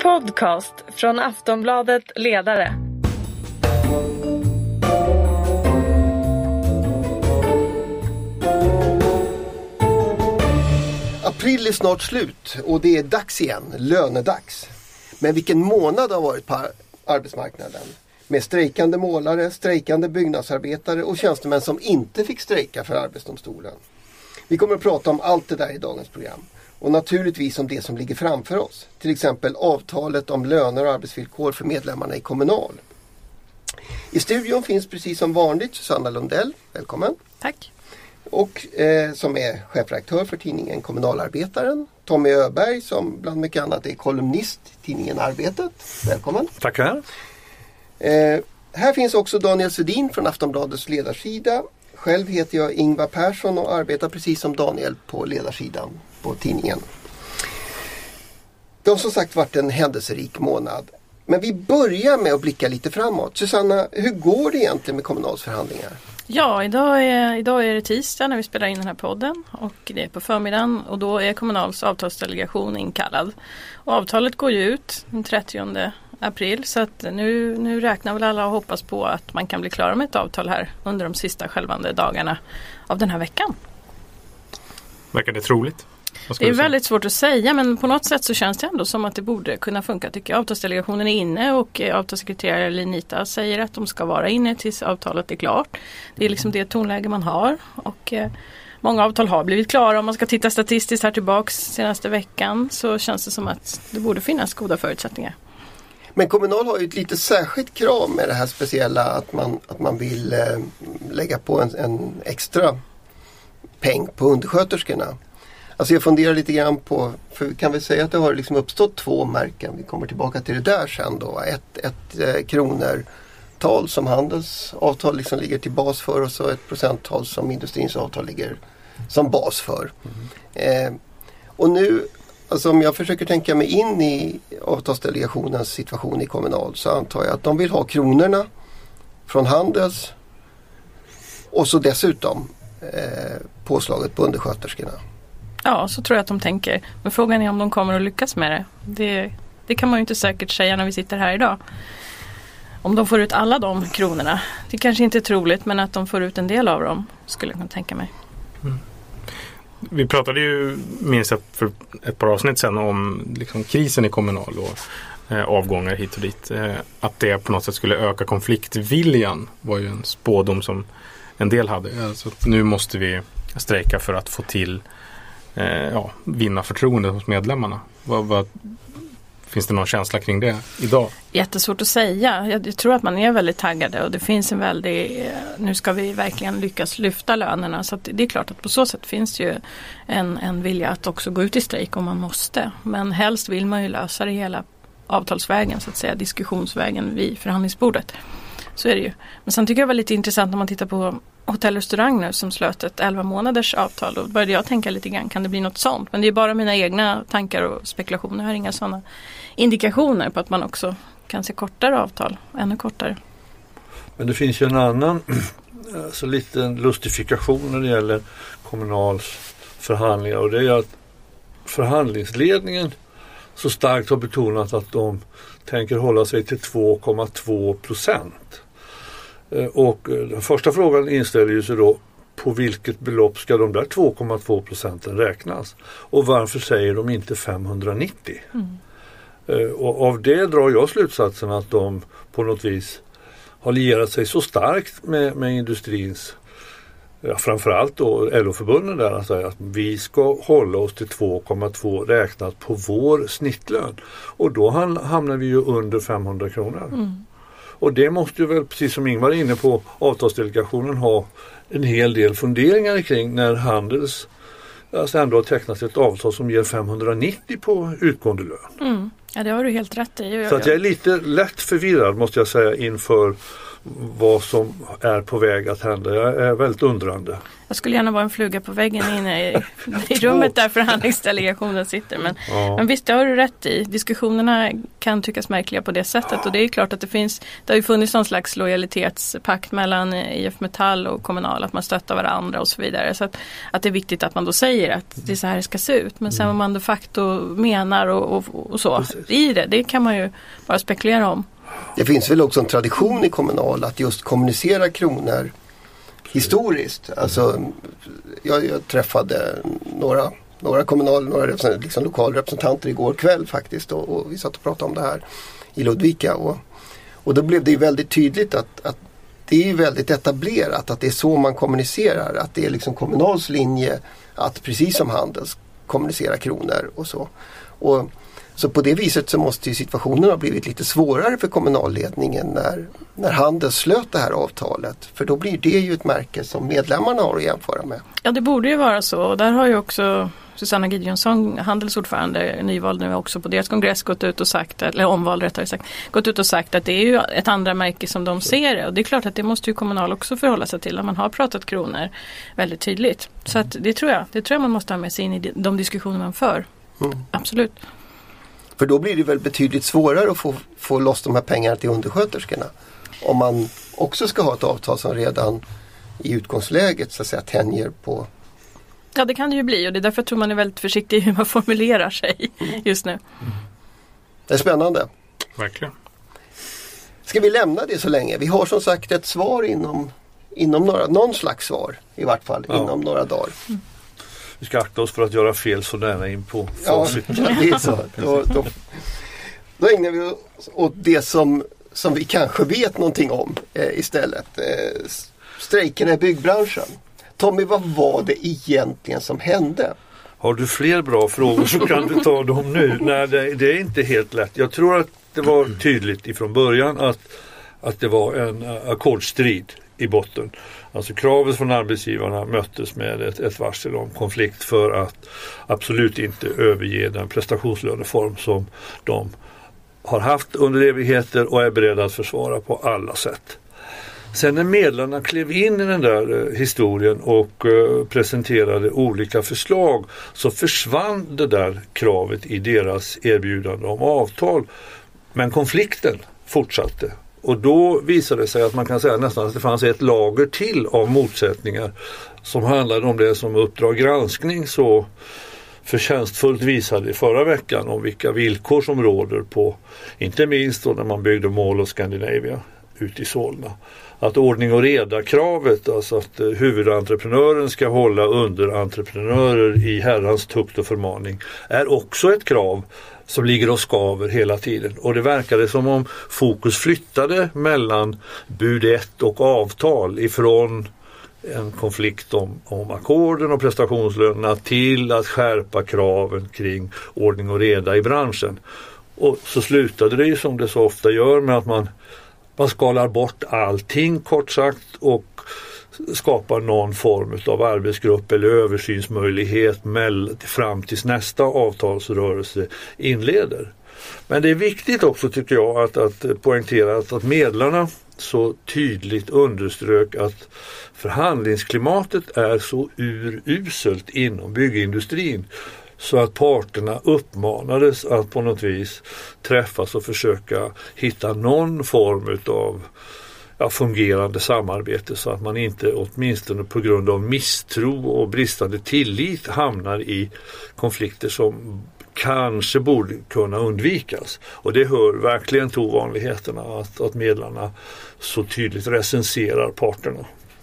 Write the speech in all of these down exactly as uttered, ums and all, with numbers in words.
podcast från Aftonbladet Ledare. April är snart slut och det är dags igen, lönedags. Men vilken månad har varit på arbetsmarknaden? Med strejkande målare, strejkande byggnadsarbetare och tjänstemän som inte fick strejka för Arbetsdomstolen. Vi kommer att prata om allt det där i dagens program. Och naturligtvis om det som ligger framför oss. Till exempel avtalet om löner och arbetsvillkor för medlemmarna i Kommunal. I studion finns precis som vanligt Susanna Lundell. Välkommen. Tack. Och eh, som är chefredaktör för tidningen Kommunalarbetaren. Tommy Öberg som bland mycket annat är kolumnist i tidningen Arbetet. Välkommen. Tackar. Eh, här finns också Daniel Sedin från Aftonbladets ledarsida. Själv heter jag Ingvar Persson och arbetar precis som Daniel på ledarsidan på tidningen. Det har som sagt varit en händelserik månad. Men vi börjar med att blicka lite framåt. Susanna, hur går det egentligen med Kommunals förhandlingar? Ja, idag är, idag är det tisdag när vi spelar in den här podden och det är på förmiddagen och då är Kommunals avtalsdelegation inkallad. Och avtalet går ju ut den trettionde april så att nu, nu räknar väl alla och hoppas på att man kan bli klar med ett avtal här under de sista självande dagarna av den här veckan. Verkar det troligt? Det är väldigt svårt att säga men på något sätt så känns det ändå som att det borde kunna funka tycker jag. Avtalsdelegationen är inne och avtalssekreterare Lenita säger att de ska vara inne tills avtalet är klart. Det är liksom det tonläge man har och eh, många avtal har blivit klara. Om man ska titta statistiskt här tillbaks senaste veckan så känns det som att det borde finnas goda förutsättningar. Men Kommunal har ju ett lite särskilt krav med det här speciella att man, att man vill eh, lägga på en, en extra peng på undersköterskorna. Alltså jag funderar lite grann på, för vi kan väl säga att det har liksom uppstått två märken. Vi kommer tillbaka till det där sen då. Ett, ett eh, kronertal som Handels avtal liksom ligger till bas för och så ett procenttal som industrins avtal ligger som bas för. Mm. Eh, och nu, alltså om jag försöker tänka mig in i avtalsdelegationens situation i Kommunal så antar jag att de vill ha kronorna från Handels och så dessutom eh, påslaget på undersköterskorna. Ja, så tror jag att de tänker. Men frågan är om de kommer att lyckas med det. Det, det kan man ju inte säkert säga när vi sitter här idag. Om de får ut alla de kronorna. Det kanske inte är troligt, men att de får ut en del av dem skulle jag kunna tänka mig. Mm. Vi pratade ju minst för ett par avsnitt sedan om liksom, krisen i Kommunal och eh, avgångar hit och dit. Eh, att det på något sätt skulle öka konfliktviljan var ju en spådom som en del hade. Alltså, nu måste vi strejka för att få till Eh, ja, vinna förtroende hos medlemmarna. Vad, vad, finns det någon känsla kring det idag? Jättesvårt att säga. Jag, jag tror att man är väldigt taggade och det finns en väldigt, nu ska vi verkligen lyckas lyfta lönerna så att det är klart att på så sätt finns det ju en, en vilja att också gå ut i strejk om man måste. Men helst vill man ju lösa det hela avtalsvägen så att säga, diskussionsvägen vid förhandlingsbordet. Så är det ju. Men sen tycker jag det var lite intressant när man tittar på Hotell och Restaurang nu som slöt ett elva månaders avtal. Då började jag tänka lite grann, kan det bli något sånt? Men det är bara mina egna tankar och spekulationer. Jag har inga sådana indikationer på att man också kan se kortare avtal, ännu kortare. Men det finns ju en annan alltså liten lustifikation när det gäller Kommunals förhandlingar och det är att förhandlingsledningen så starkt har betonat att de tänker hålla sig till två komma två procent. Och den första frågan inställer ju sig då på vilket belopp ska de där två komma två procenten räknas? Och varför säger de inte femhundranittio? Mm. Och av det drar jag slutsatsen att de på något vis har lierat sig så starkt med, med industrins, ja, framförallt då L O-förbunden där att säga att vi ska hålla oss till två komma två räknat på vår snittlön. Och då hamnar vi ju under femhundra kronor. Mm. Och det måste ju väl, precis som Ingvar är inne på, avtalsdelegationen ha en hel del funderingar kring när Handels alltså ändå har tecknat ett avtal som ger femhundranittio på utgående lön. Mm. Ja, det har du helt rätt i. Så att jag är lite lätt förvirrad måste jag säga inför vad som är på väg att hända. Jag är väldigt undrande. Jag skulle gärna vara en fluga på väggen inne i, i rummet där förhandlingsdelegationen sitter. Men, ja. men visst, det har du rätt i. Diskussionerna kan tyckas märkliga på det sättet. Och det är klart att det finns, det har ju funnits någon slags lojalitetspakt mellan I F Metall och Kommunal, att man stöttar varandra och så vidare. Så att, att det är viktigt att man då säger att det är så här det ska se ut. Men sen vad man de facto menar och, och, och så Precis. i det, det kan man ju bara spekulera om. Det finns väl också en tradition i Kommunal att just kommunicera kronor historiskt. Alltså, jag, jag träffade några, några kommunal, några representanter, liksom lokalrepresentanter igår kväll faktiskt och, och vi satt och pratade om det här i Ludvika och, och då blev det ju väldigt tydligt att, att det är väldigt etablerat att det är så man kommunicerar, att det är liksom Kommunals linje att precis som Handels kommunicera kronor och så. Och så på det viset så måste ju situationen ha blivit lite svårare för kommunalledningen när, när Handels slöt det här avtalet. För då blir det ju ett märke som medlemmarna har att jämföra med. Ja, det borde ju vara så. Och där har ju också Susanna Gideonsson, Handels ordförande, nyvald nu också på deras kongress, gått ut och sagt, eller omvald rättare sagt, gått ut och sagt att det är ju ett andra märke som de ser det. Och det är klart att det måste ju Kommunal också förhålla sig till, att man har pratat kronor väldigt tydligt. Så att det tror jag, det tror jag man måste ha med sig in i de diskussioner man för. Mm. Absolut. För då blir det väl betydligt svårare att få, få loss de här pengarna till undersköterskorna. Om man också ska ha ett avtal som redan i utgångsläget så att säga tänjer på. Ja, det kan det ju bli och det är därför jag tror man är väldigt försiktig i hur man formulerar sig just nu. Mm. Det är spännande. Verkligen. Ska vi lämna det så länge? Vi har som sagt ett svar inom, inom några, någon slags svar i vart fall ja. inom några dagar. Mm. Vi ska akta oss för att göra fel så nära in på facit. Ja, det är så. Då, då, då ägnar vi oss åt det som, som vi kanske vet någonting om eh, istället. Eh, strejkerna i byggbranschen. Tommy, vad var det egentligen som hände? Har du fler bra frågor så kan du ta dem nu. Nej, det, det är inte helt lätt. Jag tror att det var tydligt ifrån början att, att det var en ackordstrid i botten. Alltså kravet från arbetsgivarna möttes med ett, ett varsel om konflikt för att absolut inte överge den prestationslöneform som de har haft under evigheter och är beredda att försvara på alla sätt. Sen när medlarna klev in i den där eh, historien och eh, presenterade olika förslag så försvann det där kravet i deras erbjudande om avtal. Men konflikten fortsatte. Och då visade det sig att man kan säga nästan att det fanns ett lager till av motsättningar som handlade om det som Uppdrag granskning så förtjänstfullt visade i förra veckan om vilka villkor som råder på, inte minst då när man byggde Mall of Scandinavia ute i Solna. Att ordning och reda kravet, alltså att huvudentreprenören ska hålla underentreprenörer i herrans tukt och förmaning, är också ett krav som ligger och skaver hela tiden. Och det verkade som om fokus flyttade mellan bud ett och avtal ifrån en konflikt om, om ackorden och prestationslönerna till att skärpa kraven kring ordning och reda i branschen. Och så slutade det ju som det så ofta gör med att man, man skalar bort allting kort sagt och skapar någon form av arbetsgrupp eller översynsmöjlighet fram tills nästa avtalsrörelse inleder. Men det är viktigt också tycker jag att, att poängtera att, att medlarna så tydligt underströk att förhandlingsklimatet är så uruselt inom byggindustrin så att parterna uppmanades att på något vis träffas och försöka hitta någon form av ja, fungerande samarbete så att man inte åtminstone på grund av misstro och bristande tillit hamnar i konflikter som kanske borde kunna undvikas. Och det hör verkligen till ovanligheterna att, att medlarna så tydligt recenserar parterna.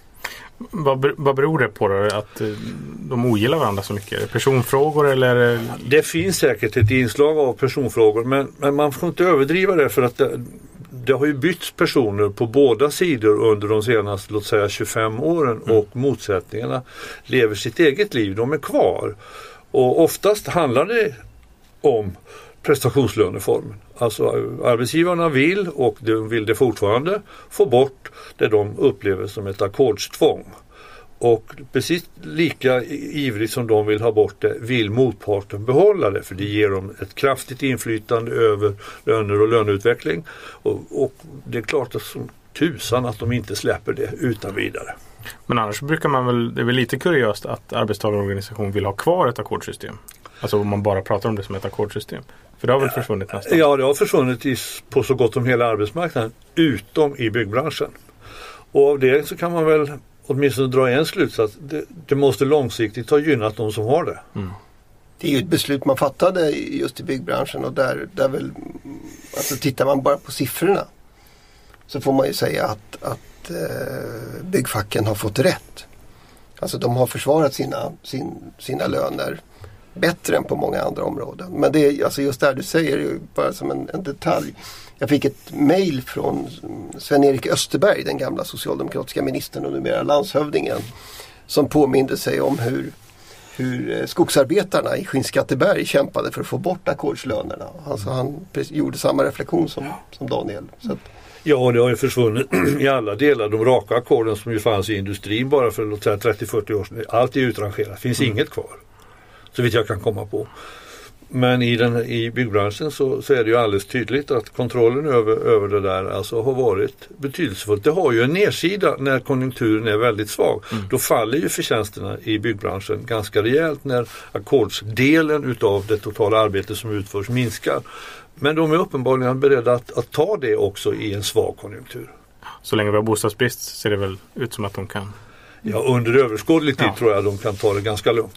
Vad, vad beror det på då? Att de ogillar varandra så mycket? Personfrågor eller? Det finns säkert ett inslag av personfrågor men, men man får inte överdriva det för att det, det har ju bytts personer på båda sidor under de senaste låt säga tjugofem åren mm. och motsättningarna lever sitt eget liv. De är kvar. Och oftast handlar det om prestationslöneformen. Alltså arbetsgivarna vill och de vill det fortfarande få bort det de upplever som ett ackordstvång. Och precis lika ivrigt som de vill ha bort det vill motparten behålla det för det ger dem ett kraftigt inflytande över löner och löneutveckling. Och, och det är klart att som tusan att de inte släpper det utan vidare. Men annars brukar man väl, det är väl lite kuriöst att arbetstagarorganisation vill ha kvar ett ackordsystem. Alltså om man bara pratar om det som ett ackordsystem. För det har väl ja, försvunnit nästan? Ja, det har försvunnit i, på så gott som hela arbetsmarknaden utom i byggbranschen. Och av det så kan man väl åtminstone dra en slutsats. Det, det måste långsiktigt ha gynnat de som har det. Mm. Det är ju ett beslut man fattade just i byggbranschen och där, där väl, alltså tittar man bara på siffrorna så får man ju säga att, att eh, byggfacken har fått rätt. Alltså de har försvarat sina, sin, sina löner bättre än på många andra områden. Men det är alltså just där du säger, är bara som en, en detalj. Jag fick ett mejl från Sven-Erik Österberg, den gamla socialdemokratiska ministern och numera landshövdingen, som påminde sig om hur, hur skogsarbetarna i Skinnskatteberg kämpade för att få bort ackordslönerna. Alltså han gjorde samma reflektion som, som Daniel. Så att, ja, det har ju försvunnit i alla delar. De raka ackorden som ju fanns i industrin bara för låt säga trettio till fyrtio år sedan. Allt är utrangerat. Finns mm. inget kvar. Så vitt jag kan komma på. Men i, den, i byggbranschen så, så är det ju alldeles tydligt att kontrollen över, över det där alltså har varit betydelsefullt. Det har ju en nedsida när konjunkturen är väldigt svag. Mm. Då faller ju förtjänsterna i byggbranschen ganska rejält när ackordsdelen utav det totala arbetet som utförs minskar. Men de är uppenbarligen beredda att, att ta det också i en svag konjunktur. Så länge vi har bostadsbrist ser det väl ut som att de kan? Ja, under överskådlig tid ja. tror jag de kan ta det ganska lugnt.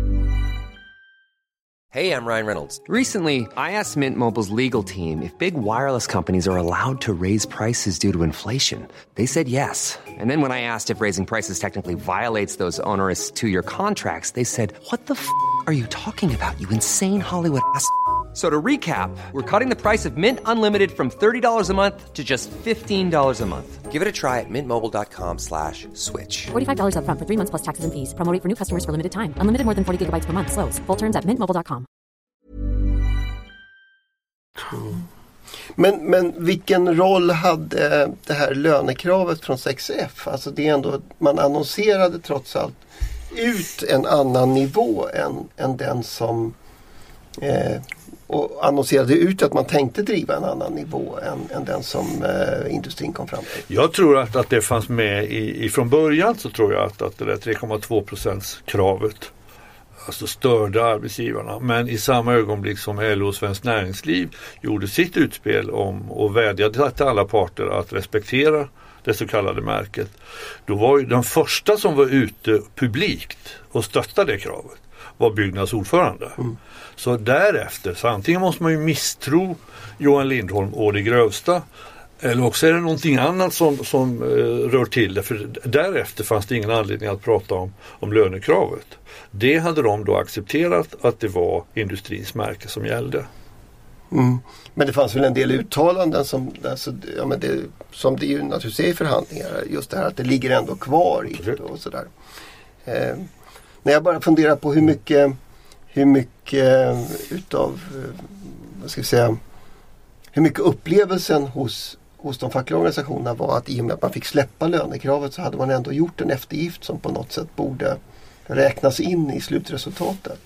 Hey, I'm Ryan Reynolds. Recently, I asked Mint Mobile's legal team if big wireless companies are allowed to raise prices due to inflation. They said yes. And then when I asked if raising prices technically violates those onerous two-year contracts, they said, what the f*** are you talking about, you insane Hollywood ass f- So to recap, we're cutting the price of Mint Unlimited from thirty dollars a month to just fifteen dollars a month. Give it a try at mintmobile.com slash switch. forty-five dollars up front for three months plus taxes and fees. Promo rate for new customers for limited time. Unlimited more than forty gigabytes per month. Slows full terms at mint mobile dot com. Mm. Men, men vilken roll hade det här lönekravet från sex F? Alltså det är ändå, man annonserade trots allt ut en annan nivå än, än den som eh, och annonserade ut att man tänkte driva en annan nivå än, än den som eh, industrin kom fram till. Jag tror att, att det fanns med i, i från början så tror jag att, att det där tre komma två procents kravet alltså störde arbetsgivarna. Men i samma ögonblick som L O och Svenskt Näringsliv gjorde sitt utspel om och vädjade till alla parter att respektera det så kallade märket. Då var ju den första som var ute publikt och stöttade det kravet var Byggnads ordförande. Mm. Så därefter, så antingen måste man ju misstro Johan Lindholm och det grövsta, eller också är det någonting annat som, som eh, rör till det. För därefter fanns det ingen anledning att prata om, om lönekravet. Det hade de då accepterat att det var industrins märke som gällde. Mm. Men det fanns väl en del uttalanden som, alltså, ja, men det, som det ju naturligtvis är i förhandlingar. Just det här att det ligger ändå kvar i och sådär. Eh, när jag bara funderar på hur mycket hur mycket utav vad ska vi säga hur mycket upplevelsen hos, hos de fackliga organisationerna var att i och med att man fick släppa lönekravet så hade man ändå gjort en eftergift som på något sätt borde räknas in i slutresultatet.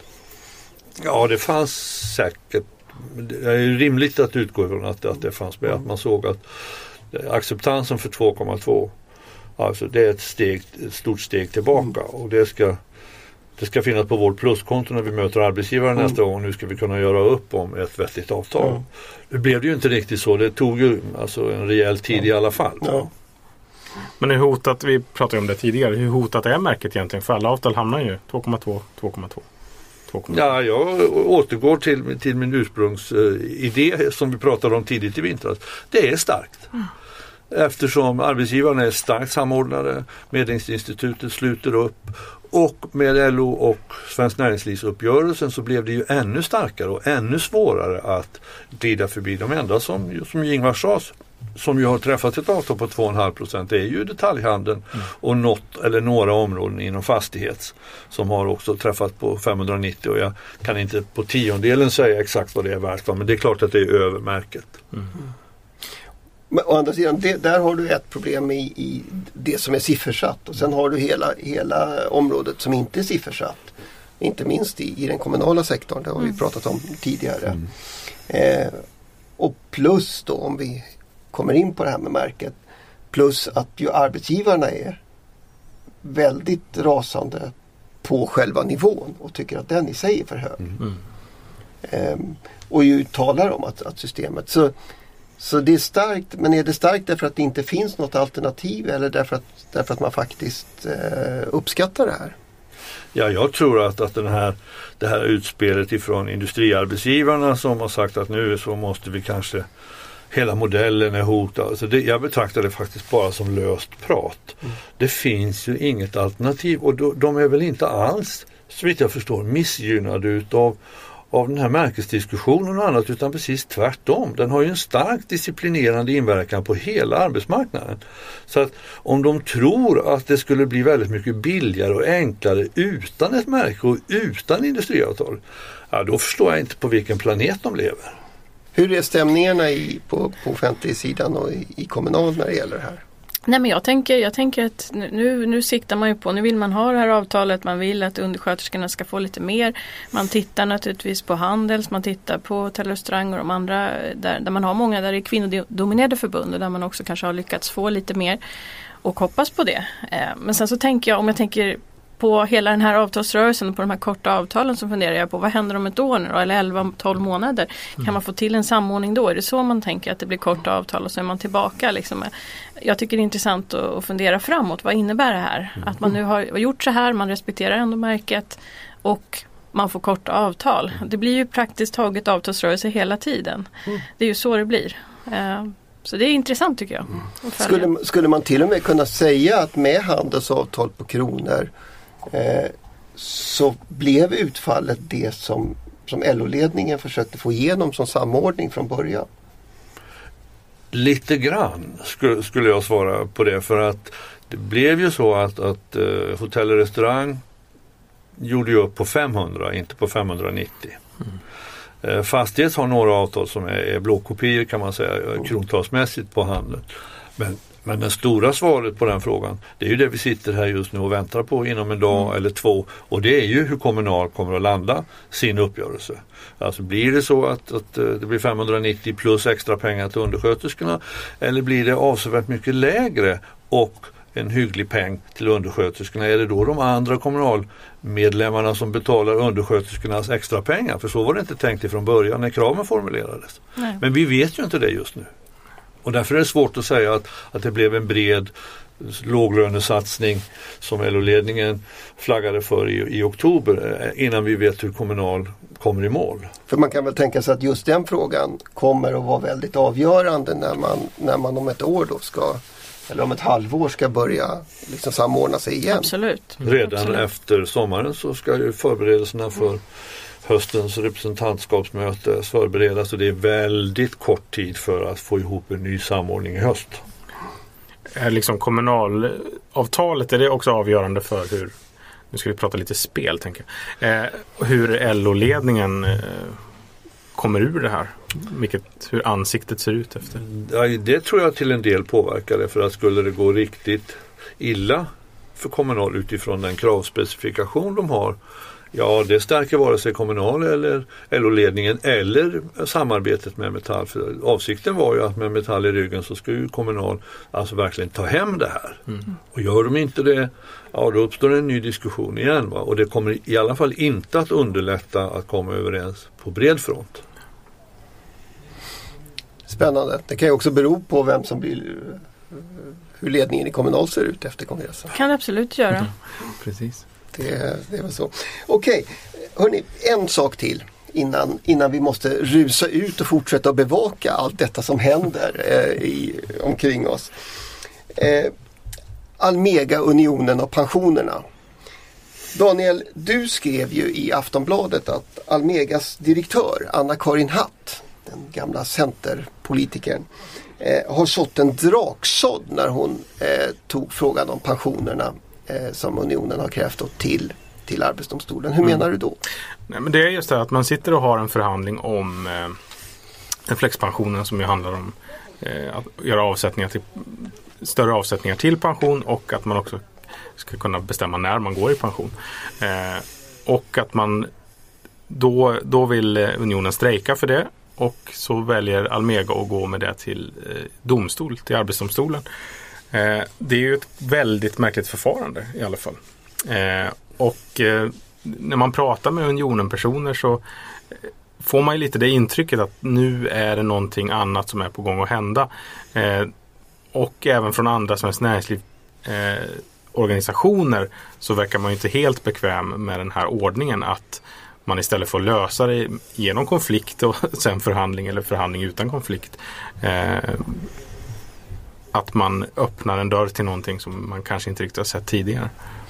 Ja, det fanns säkert. Det är ju rimligt att utgå från att, att det fanns med. Att man såg att acceptansen för två komma två alltså det är ett, steg, ett stort steg tillbaka mm. och det ska Det ska finnas på vårt pluskonto när vi möter arbetsgivaren mm. nästa gång. Nu ska vi kunna göra upp om ett vettigt avtal. Mm. Det blev det ju inte riktigt så. Det tog ju alltså en rejäl tid mm. i alla fall. Ja. Men hur hotat, vi pratade om det tidigare, hur hotat är märket egentligen? För alla avtal hamnar ju två komma två, två komma två. Ja, jag återgår till, till min ursprungsidé som vi pratade om tidigt i vintras. Det är starkt. Mm. Eftersom arbetsgivarna är starkt samordnade, Medlingsinstitutet sluter upp och med L O och Svenskt Näringslivsuppgörelsen så blev det ju ännu starkare och ännu svårare att glida förbi. De enda som, som Ingvar sa, som ju har träffat ett avtal på två komma fem procent, det är ju detaljhandeln mm. och något eller några områden inom fastighets som har också träffat på femhundranittio och jag kan inte på tiondelen säga exakt vad det är värt, men det är klart att det är över märket. Mm. Men å andra sidan, det, där har du ett problem i, i det som är siffersatt och sen har du hela, hela området som inte är siffersatt. Inte minst i, i den kommunala sektorn, det har vi pratat om tidigare. Mm. Eh, och plus då om vi kommer in på det här med märket, Plus att ju arbetsgivarna är väldigt rasande på själva nivån och tycker att den i sig är för hög. Mm. Ehm, och ju talar om att, att systemet. Så, så det är starkt, men är det starkt därför att det inte finns något alternativ eller därför att, därför att man faktiskt eh, uppskattar det här? Ja, jag tror att, att den här, det här utspelet ifrån industriarbetsgivarna som har sagt att nu så måste vi kanske, hela modellen är hotad. Alltså det, jag betraktar det faktiskt bara som löst prat. Mm. Det finns ju inget alternativ och då, de är väl inte alls, så vitt jag förstår, missgynnade utav av den här märkesdiskussionen och annat, utan precis tvärtom. Den har ju en starkt disciplinerande inverkan på hela arbetsmarknaden. Så att om de tror att det skulle bli väldigt mycket billigare och enklare utan ett märke och utan industriavtal, ja, då förstår jag inte på vilken planet de lever. Hur är stämningarna i, på, på offentlig sidan och i, i kommunal när det gäller det här? Nej, men jag tänker, jag tänker att nu, nu siktar man ju på, nu vill man ha det här avtalet, man vill att undersköterskorna ska få lite mer. Man tittar naturligtvis på Handels, man tittar på hotell och restauranger och de andra där, där man har många, där det är kvinnodominerade förbund och där man också kanske har lyckats få lite mer och hoppas på det. Men sen så tänker jag, om jag tänker på hela den här avtalsrörelsen och på de här korta avtalen, så funderar jag på vad händer om ett år nu då, eller elva tolv månader. Mm. Kan man få till en samordning då? Är det så man tänker att det blir korta avtal och så är man tillbaka? Liksom? Jag tycker det är intressant att fundera framåt. Vad innebär det här? Mm. Att man nu har gjort så här, man respekterar ändå märket och man får korta avtal. Det blir ju praktiskt taget avtalsrörelse hela tiden. Mm. Det är ju så det blir. Så det är intressant tycker jag. Mm. Skulle, skulle man till och med kunna säga att med handelsavtal på kronor Eh, så blev utfallet det som, som L O-ledningen försökte få igenom som samordning från början? Lite grann skulle, skulle jag svara på det, för att det blev ju så att, att eh, hotell och restaurang gjorde ju upp på femhundra, inte på femhundranittio. Mm. Eh, Fastighets har några avtal som är, är blåkopior kan man säga, mm. krontalsmässigt på handeln. Men Men det stora svaret på den frågan, det är ju det vi sitter här just nu och väntar på inom en dag mm. eller två. Och det är ju hur Kommunal kommer att landa sin uppgörelse. Alltså blir det så att, att det blir femhundranittio plus extra pengar till undersköterskorna, eller blir det avsevärt mycket lägre och en hygglig peng till undersköterskorna? Är det då de andra kommunalmedlemmarna som betalar undersköterskornas extra pengar? För så var det inte tänkt ifrån början när kraven formulerades. Nej. Men vi vet ju inte det just nu. Och därför är det svårt att säga att, att det blev en bred låglönesatsning som L O-ledningen flaggade för i, i oktober innan vi vet hur Kommunal kommer i mål. För man kan väl tänka sig att just den frågan kommer att vara väldigt avgörande när man, när man om ett år då ska, eller om ett halvår ska börja liksom samordna sig igen. Absolut. Redan Absolut. Efter sommaren så ska ju förberedelserna för mm. höstens representantskapsmöte förberedas och det är väldigt kort tid för att få ihop en ny samordning i höst. Är liksom kommunalavtalet, är det också avgörande för hur, nu ska vi prata lite spel tänker jag, eh, hur L O-ledningen eh, kommer ur det här? Vilket, hur ansiktet ser ut efter? Ja, det tror jag till en del påverkar det, för att skulle det gå riktigt illa för Kommunal utifrån den kravspecifikation de har, ja, det stärker vare sig Kommunal eller L O-ledningen eller samarbetet med Metall. För avsikten var ju att med Metall i ryggen så ska ju Kommunal alltså verkligen ta hem det här. Mm. Och gör de inte det, ja då uppstår en ny diskussion igen. Va? Och det kommer i alla fall inte att underlätta att komma överens på bred front. Spännande. Det kan ju också bero på vem som blir, hur ledningen i Kommunal ser ut efter kongressen. Kan det absolut göra. Mm. Precis. Det, det är väl så. Okej, hörni, en sak till innan, innan vi måste rusa ut och fortsätta att bevaka allt detta som händer eh, i, omkring oss. Eh, Almega-unionen och pensionerna. Daniel, du skrev ju i Aftonbladet att Almegas direktör Anna-Karin Hatt, den gamla centerpolitikern, eh, har sått en draksådd när hon eh, tog frågan om pensionerna som unionen har krävt till, till Arbetsdomstolen. Hur mm. menar du då? Nej, men det är just det att man sitter och har en förhandling om eh, en flexpensionen som ju handlar om eh, att göra avsättningar till, större avsättningar till pension och att man också ska kunna bestämma när man går i pension. Eh, och att man då, då vill unionen strejka för det och så väljer Almega att gå med det till eh, domstol, till Arbetsdomstolen. Eh, det är ju ett väldigt märkligt förfarande i alla fall. Eh, och eh, när man pratar med Unionen-personer så eh, får man ju lite det intrycket att nu är det någonting annat som är på gång att hända. Eh, och även från andra Svenskt Näringsliv eh, organisationer så verkar man ju inte helt bekväm med den här ordningen att man istället får lösa det genom konflikt och sen förhandling eller förhandling utan konflikt. Eh, att man öppnar en dörr till någonting som man kanske inte riktigt har sett tidigare.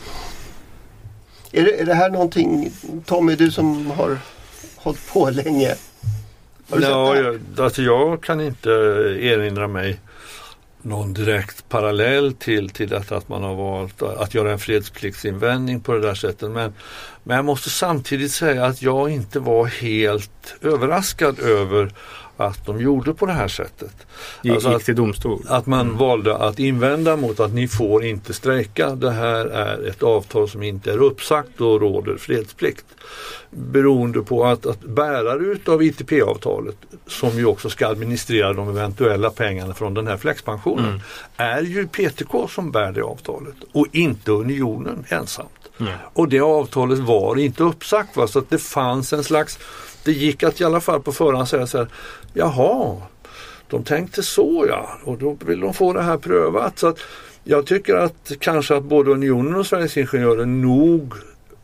Är det, är det här någonting, Tommy, du som har hållit på länge? Har du Ja, sett det här? jag, alltså jag kan inte erinra mig någon direkt parallell till, till detta att man har valt att göra en fredspliktsinvändning på det där sättet. Men, men jag måste samtidigt säga att jag inte var helt överraskad över att de gjorde på det här sättet. Gick, alltså gick att, till domstol. att man mm. valde att invända mot att ni får inte strejka. Det här är ett avtal som inte är uppsagt och råder fredsplikt. Beroende på att, att bärare utav I T P-avtalet, som ju också ska administrera de eventuella pengarna från den här flexpensionen, mm. är ju P T K som bär det avtalet och inte Unionen ensamt. Mm. Och det avtalet var inte uppsagt, va? Så att det fanns en slags, det gick att i alla fall på förhand säga så här, jaha, de tänkte så, ja, och då vill de få det här prövat. Så att jag tycker att kanske att både Unionen och Sveriges Ingenjörer nog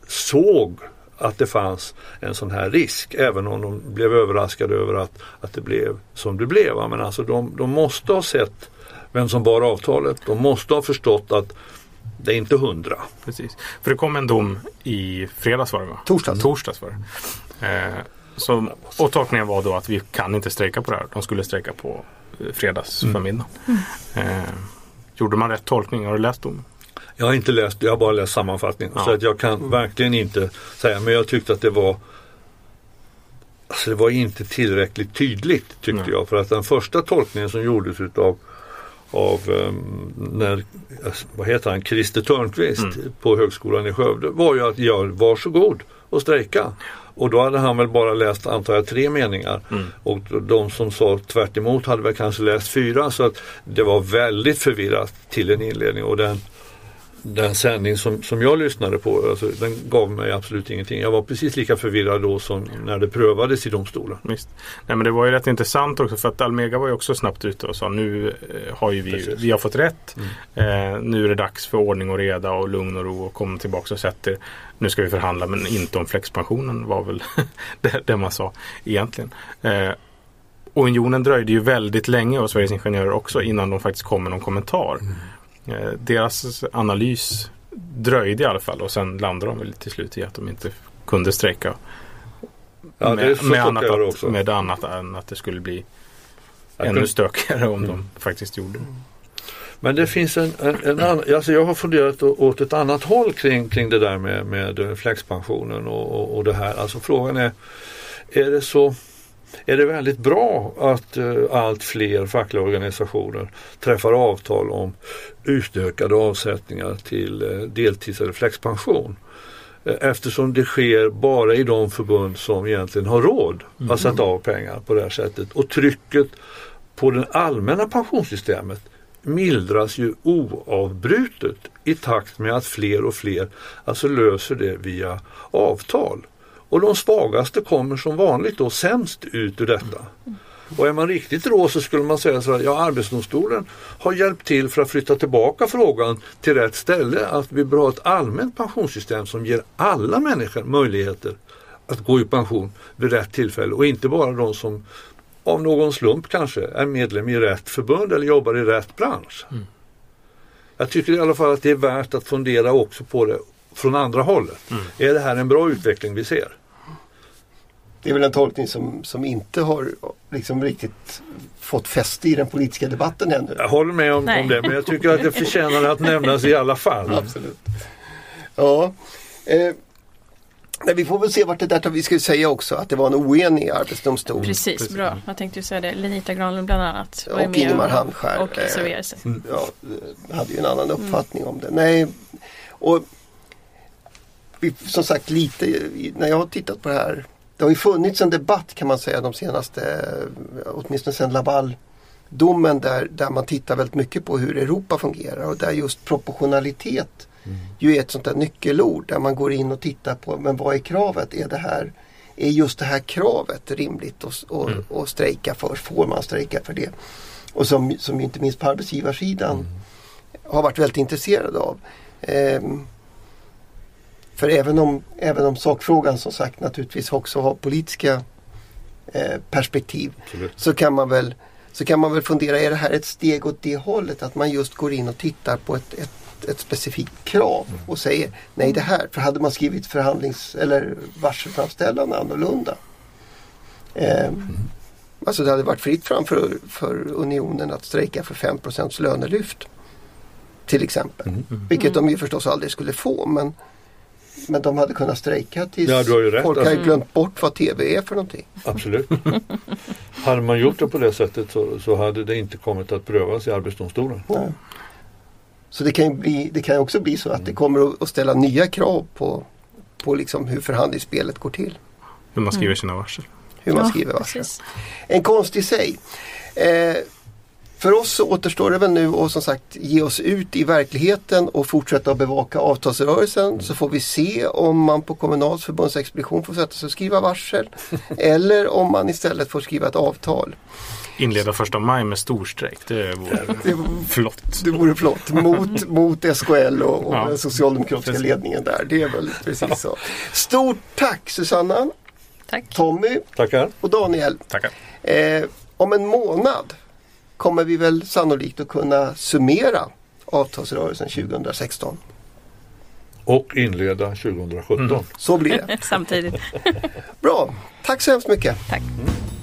såg att det fanns en sån här risk, även om de blev överraskade över att, att det blev som det blev. Men alltså de, de måste ha sett vem som bar avtalet. De måste ha förstått att det är inte hundra. Precis. För det kom en dom i fredags var det, va? Torsdags. Torsdags var det. Eh, som, och tolkningen var då att vi kan inte strejka på det här. De skulle strejka på fredags mm. förmiddag. Mm. Eh, gjorde man rätt tolkning? Har du läst domen? Jag har inte läst, jag har bara läst sammanfattningen. Ja. Så att jag kan mm. verkligen inte säga, men jag tyckte att det var alltså det var inte tillräckligt tydligt, tyckte Nej. jag. För att den första tolkningen som gjordes utav av um, när, vad heter han, Christer Törnqvist mm. på högskolan i Skövde var ju att jag varsågod och strejka. Och då hade han väl bara läst, antar jag, tre meningar. Mm. Och de som sa tvärt emot hade väl kanske läst fyra. Så att det var väldigt förvirrat till en inledning. Och den, den sändning som, som jag lyssnade på, alltså, den gav mig absolut ingenting. Jag var precis lika förvirrad då som när det prövades i domstolen. Visst. Nej, men det var ju rätt intressant också, för att Almega var ju också snabbt ute och sa nu eh, har ju vi, vi har fått rätt. Mm. Eh, nu är det dags för ordning och reda och lugn och ro och komma tillbaka och sätta er. Nu ska vi förhandla, men inte om flexpensionen, var väl det, det man sa egentligen. Eh, och Unionen dröjde ju väldigt länge, och Sveriges Ingenjörer också, innan de faktiskt kom med någon kommentar. Mm. Eh, deras analys dröjde i alla fall, och sen landade de väl till slut i att de inte kunde strejka. Ja, med, det är så med, annat att, också. med annat än att det skulle bli jag ännu kunde... stökigare om mm. de faktiskt gjorde det. Men det finns en, en, en annan, alltså jag har funderat åt ett annat håll kring, kring det där med, med flexpensionen och, och, och det här. Alltså frågan är, är det så, är det väldigt bra att uh, allt fler fackliga organisationer träffar avtal om utökade avsättningar till uh, deltids- eller flexpension? Uh, eftersom det sker bara i de förbund som egentligen har råd mm. att sätta av pengar på det här sättet. Och trycket på det allmänna pensionssystemet mildras ju oavbrutet i takt med att fler och fler alltså löser det via avtal. Och de svagaste kommer som vanligt då sämst ut ur detta. Och är man riktigt rå så skulle man säga så att ja, Arbetsdomstolen har hjälpt till för att flytta tillbaka frågan till rätt ställe. Att vi bör ha ett allmänt pensionssystem som ger alla människor möjligheter att gå i pension vid rätt tillfälle. Och inte bara de som av någon slump kanske är medlem i rätt förbund eller jobbar i rätt bransch. Mm. Jag tycker i alla fall att det är värt att fundera också på det från andra hållet. Mm. Är det här en bra utveckling vi ser? Det är väl en tolkning som, som inte har liksom riktigt fått fäste i den politiska debatten ännu. Jag håller med om, om det, men jag tycker att det förtjänar att nämnas i alla fall. Absolut. Ja, eh, men vi får väl se vart det där tar. Vi ska säga också att det var en oenig arbetsdomstol. Precis, Precis. Bra. Jag tänkte ju säga det. Lenita Granlund bland annat. Och Ingemar Handskär. Och reserverade sig. Eh, ja, hade ju en annan uppfattning mm. om det. Nej, och vi, som sagt lite, när jag har tittat på det här, det har ju funnits en debatt kan man säga de senaste, åtminstone sedan Laval domen där, där man tittar väldigt mycket på hur Europa fungerar och där just proportionalitet mm. ju är ett sånt där nyckelord där man går in och tittar på, men vad är kravet? Är det här, är just det här kravet rimligt att och, mm. och strejka för? Får man strejka för det? Och som, som inte minst på arbetsgivarsidan mm. har varit väldigt intresserad av. Ehm, för även om, även om sakfrågan som sagt naturligtvis också har politiska eh, perspektiv Absolut. så kan man väl så kan man väl fundera, är det här ett steg åt det hållet att man just går in och tittar på ett, ett, ett specifikt krav mm. och säger nej det här, för hade man skrivit förhandlings eller varselframställan annorlunda. Ehm, mm. Alltså det hade varit fritt fram för, för unionen att strejka för fem procent lönelyft till exempel. Mm. Mm. Vilket de ju förstås aldrig skulle få, men, men de hade kunnat strejka tills ja, du har ju rätt, folk alltså. har glömt bort vad tv är för någonting. Absolut. Hade man gjort det på det sättet så, så hade det inte kommit att prövas i arbetsdomstolen. Nej. Så det kan ju bli, det kan också bli så att mm. det kommer att ställa nya krav på, på liksom hur förhandlingsspelet går till. Hur man skriver sina varsel. Hur man ja, skriver varsel. Precis. En konst i sig. Eh, för oss så återstår det väl nu att som sagt ge oss ut i verkligheten och fortsätta att bevaka avtalsrörelsen. Mm. Så får vi se om man på Kommunals förbundsexpedition får sätta sig och skriva varsel. eller om man istället får skriva ett avtal. Inleda första maj med storstrejk. Det vore det, flott. Det vore flott. Mot, mot S K L och, och ja. den socialdemokratiska precis. ledningen där. Det är väl precis så. Stort tack Susanna. Tack. Tommy. Tackar. Och Daniel. Tackar. Eh, om en månad kommer vi väl sannolikt att kunna summera avtalsrörelsen tjugohundrasexton. Och inleda tjugohundrasjutton. Mm. Så blir det. Samtidigt. Bra. Tack så hemskt mycket. Tack. Mm.